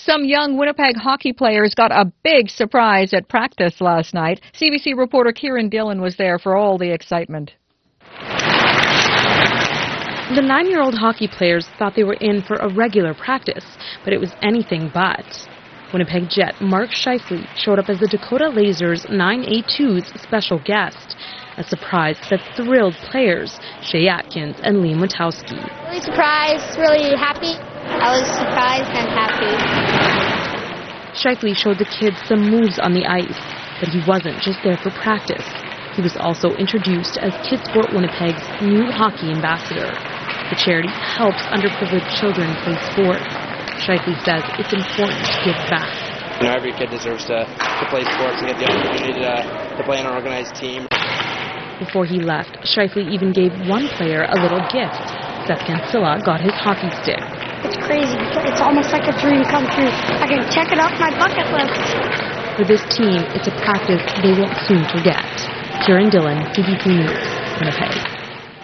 Some young Winnipeg hockey players got a big surprise at practice last night. CBC reporter Kieran Dillon was there for all the excitement. The 9-year-old hockey players thought they were in for a regular practice, but it was anything but. Winnipeg Jet Mark Scheifele showed up as the Dakota Lasers 9A2's special guest, a surprise that thrilled players Shay Atkins and Liam Witowski. Really surprised, really happy. I was surprised and happy. Scheifele showed the kids some moves on the ice, but he wasn't just there for practice. He was also introduced as Kidsport Winnipeg's new hockey ambassador. The charity helps underprivileged children play sport. Scheifele says it's important to give back. You know, every kid deserves to play sports and get the opportunity to play on an organized team. Before he left, Scheifele even gave one player a little gift. Seth Cancilla got his hockey stick. It's crazy. It's almost like a dream come true. I can check it off my bucket list. For this team, it's a practice they won't soon forget. Kieran Dillon, CBC News, Winnipeg.